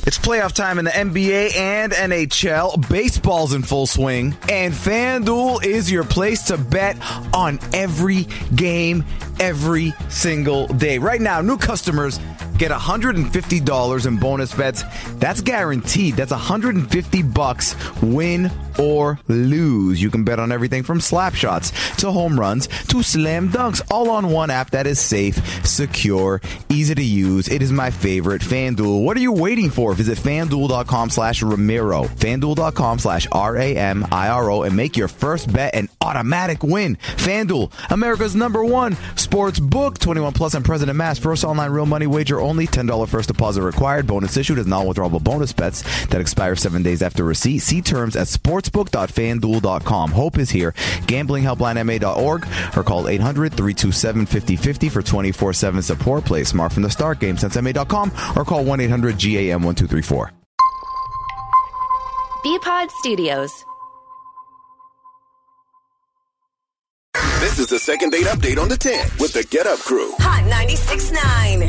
It's playoff time in the NBA and NHL. Baseball's in full swing. And FanDuel is your place to bet on every game, every single day. Right now, new customers get $150 in bonus bets. That's guaranteed. That's $150 win or lose. You can bet on everything from slap shots to home runs to slam dunks, all on one app that is safe, secure, easy to use. It is my favorite, FanDuel. What are you waiting for? Visit FanDuel.com/Ramiro, FanDuel.com/RAMIRO, and make your first bet an automatic win. FanDuel, America's #1 sports book. 21 plus and present in mass. First online real money wager only. $10 first deposit required. Bonus issued as non-withdrawable bonus bets that expire 7 days after receipt. See terms at sportsbook.fanduel.com. Hope is here. GamblingHelplineMA.org or call 800-327-5050 for 24/7 support. Play smart from the start. GameSenseMA.com or call 1-800-GAM-1234. Bpod Studios. This is the second date update on the 10 with the Get Up Crew. Hot 96.9.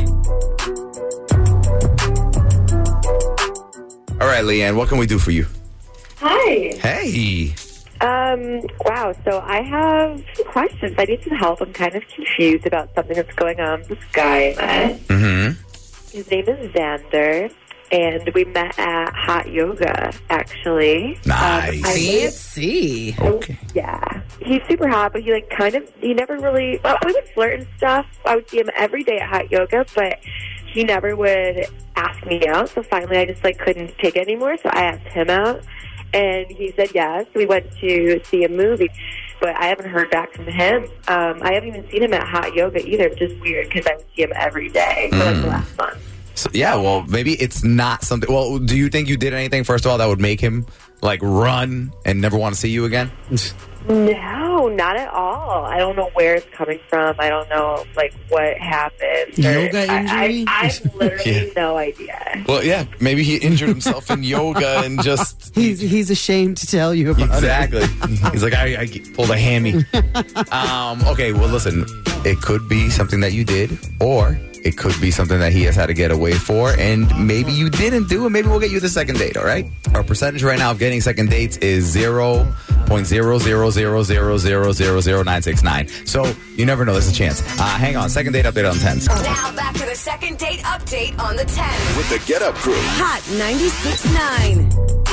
All right, Leanne, what can we do for you? Hi. Hey. Wow, so I have some questions. I need some help. I'm kind of confused about something that's going on with this guy I met. Mm-hmm. His name is Xander, and we met at Hot Yoga, actually. Nice. Fancy. Okay. Yeah. He's super hot, but he never really, we would flirt and stuff. I would see him every day at Hot Yoga, but he never would ask me out. So finally I just couldn't take it anymore. So I asked him out, and he said yes. We went to see a movie, but I haven't heard back from him. I haven't even seen him at Hot Yoga either, which is weird because I would see him every day for the last month. So, yeah, well, maybe it's not something. Well, do you think you did anything, first of all, that would make him run and never want to see you again? No, not at all. I don't know where it's coming from. I don't know, what happened. Yoga injury? I have literally no idea. Well, yeah, maybe he injured himself in yoga and just... He's ashamed to tell you about Exactly. He's like, I pulled a hammy. Okay, well, listen, it could be something that you did, or it could be something that he has had to get away for, and maybe you didn't do, and maybe we'll get you the second date, all right? Our percentage right now of getting second dates is 0.00000000969. So you never know. There's a chance. Hang on. Second date update on 10s. Now back to the second date update on the 10. With the Get Up Crew. Hot 96.9.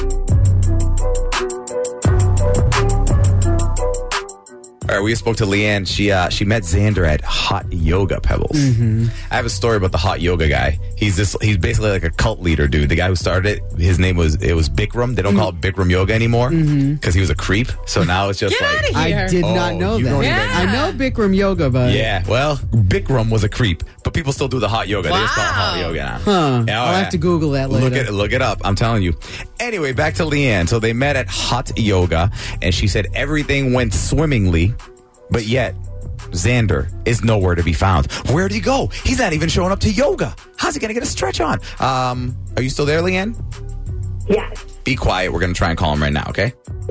All right, we spoke to Leanne. She met Xander at Hot Yoga, Pebbles. Mm-hmm. I have a story about the Hot Yoga guy. He's basically like a cult leader, dude. The guy who started it, his name was Bikram. They don't call it Bikram Yoga anymore because he was a creep. So now it's just Get out of here. I did not know you that. don't even- I know Bikram Yoga, but... Yeah, well, Bikram was a creep, but people still do the Hot Yoga. They just call it Hot Yoga now. Huh. Yeah, I'll have to Google that later. Look it up. I'm telling you. Anyway, back to Leanne. So they met at Hot Yoga, and she said everything went swimmingly, but yet Xander is nowhere to be found. Where'd he go? He's not even showing up to yoga. How's he going to get a stretch on? Are you still there, Leanne? Yes. Be quiet. We're going to try and call him right now, okay?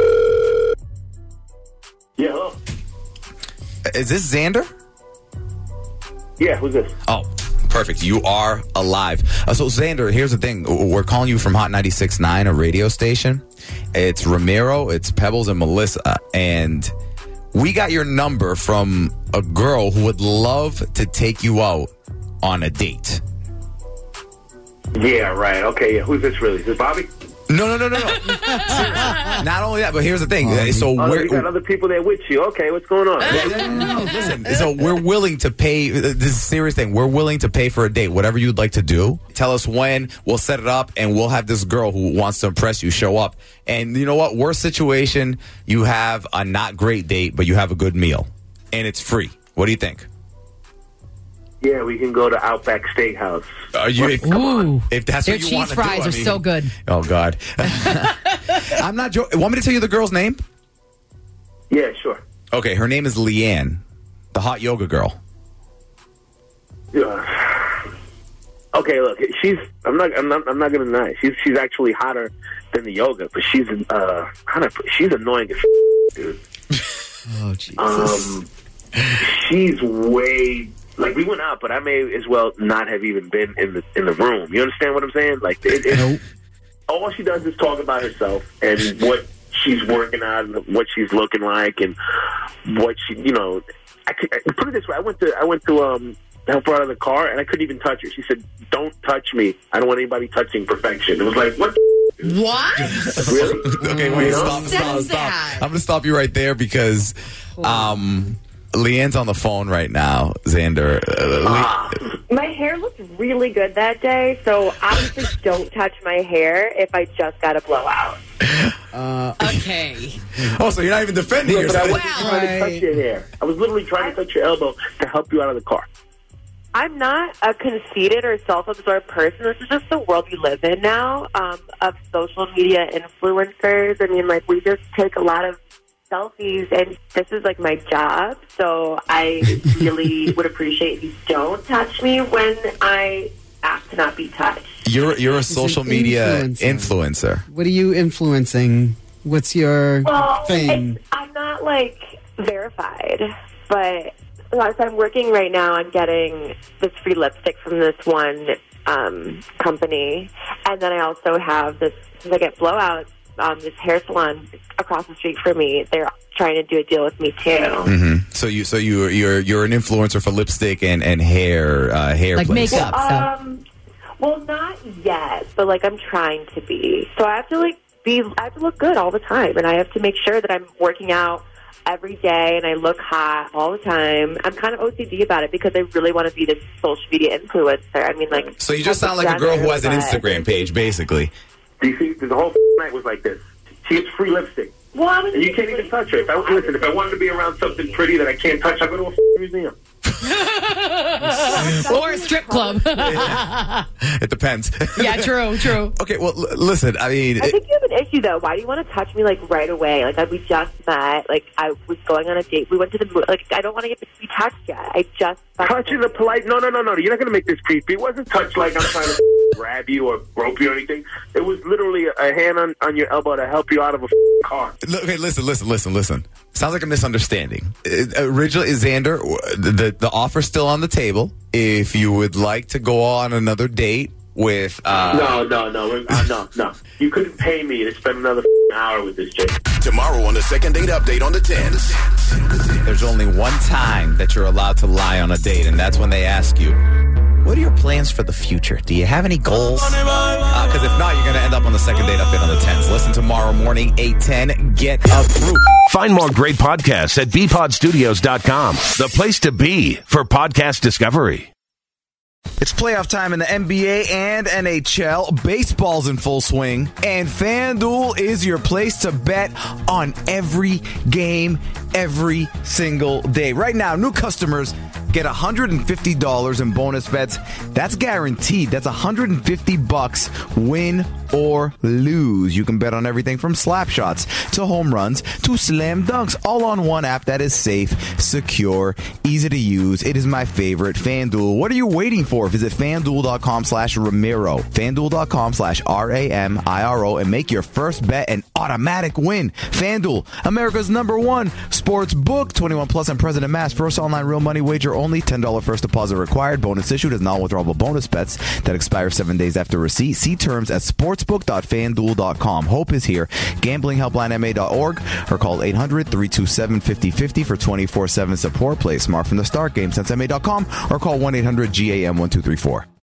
Yeah, hello. Is this Xander? Yeah, who's this? Oh, perfect. You are alive. So, Xander, here's the thing. We're calling you from Hot 96.9, a radio station. It's Ramiro, it's Pebbles, and Melissa. And we got your number from a girl who would love to take you out on a date. Yeah, right. Okay, yeah. Who's this really? Is this Bobby? No. Seriously. Not only that, but here's the thing. So you got other people there with you. Okay, what's going on? No, listen. So we're willing to pay. This is a serious thing. We're willing to pay for a date. Whatever you'd like to do. Tell us when. We'll set it up, and we'll have this girl who wants to impress you show up. And you know what? Worst situation, you have a not great date, but you have a good meal, and it's free. What do you think? Yeah, we can go to Outback Steakhouse. If that's Their what you cheese want to fries do, are so good. Oh God, I'm not joking. Want me to tell you the girl's name? Yeah, sure. Okay, her name is Leanne, the hot yoga girl. Yeah. Okay, look, I'm not gonna deny it. She's actually hotter than the yoga, but she's annoying as dude. Oh Jesus. She's way Like, we went out, but I may as well not have even been in the room. You understand what I'm saying? Like, Nope. all she does is talk about herself and what she's working on, and what she's looking like, and what she, I put it this way. I went to help her out of the car, and I couldn't even touch her. She said, "Don't touch me. I don't want anybody touching perfection." It was like, what? What? Really? Okay, wait, stop. I'm going to stop you right there because Leanne's on the phone right now, Xander. My hair looked really good that day, so obviously don't touch my hair if I just got a blowout. Okay. Oh, so you're not even defending But I yourself. wasn't trying to touch your hair. I was literally trying to touch your elbow to help you out of the car. I'm not a conceited or self-absorbed person. This is just the world we live in now, of social media influencers. I mean, like, we just take a lot of selfies, and this is, like, my job. So I really would appreciate if you don't touch me when I ask to not be touched. You're a social media influencer. What are you influencing? What's your thing? I'm not, like, verified, but as I'm working right now, I'm getting this free lipstick from this one company, and then I also have this, since I get blowouts, this hair salon across the street from me. They're trying to do a deal with me too. Mm-hmm. So you're an influencer for lipstick and hair Like place. makeup. Well, not yet, but like I'm trying to be. So I have to I have to look good all the time, and I have to make sure that I'm working out every day and I look hot all the time. I'm kind of OCD about it because I really want to be this social media influencer. I mean, like, So you just sound like a girl who has an Instagram page, basically. Do you see, the whole night was like this. She gets free lipstick. Well, and you can't even touch her. If I wanted to be around something pretty that I can't touch, I go to a museum. Or a strip club. It depends. Yeah, true. Okay, well, listen, I mean... I think you have an issue, though. Why do you want to touch me, like, right away? Like, we just met. Like, I was going on a date. We went to the movie. Like, I don't want to get to be touched yet. I just... Touch is a polite... No. You're not going to make this creepy. It wasn't touch like I'm trying to grab you or rope you or anything. It was literally a hand on your elbow to help you out of a car. Okay, listen. Sounds like a misunderstanding. Originally, Xander, the offer's still on the table. If you would like to go on another date with... No. You couldn't pay me to spend another hour with this chick. Tomorrow on the second date update on the 10s. There's only one time that you're allowed to lie on a date, and that's when they ask you, what are your plans for the future? Do you have any goals? Because if not, you're going to end up on the second date update on the 10s. Listen tomorrow morning, 8:10. Get a group. Find more great podcasts at bpodstudios.com. The place to be for podcast discovery. It's playoff time in the NBA and NHL. Baseball's in full swing. And FanDuel is your place to bet on every game, every single day. Right now, new customers get $150 in bonus bets. That's guaranteed. That's $150 win or lose. You can bet on everything from slap shots to home runs to slam dunks, all on one app that is safe, secure, easy to use. It is my favorite, FanDuel. What are you waiting for? Visit FanDuel.com/Ramiro, FanDuel.com/RAMIRO, and make your first bet an automatic win. FanDuel, America's #1 sports book. 21 plus and present in Mass. First online real money wager only. $10 first deposit required. Bonus issued as non-withdrawable bonus bets that expire 7 days after receipt. See terms at sportsbook.fanduel.com. Hope is here. GamblingHelplineMA.org or call 800-327-5050 for 24/7 support. Play smart from the start. GameSenseMA.com or call 1-800-GAM-1234.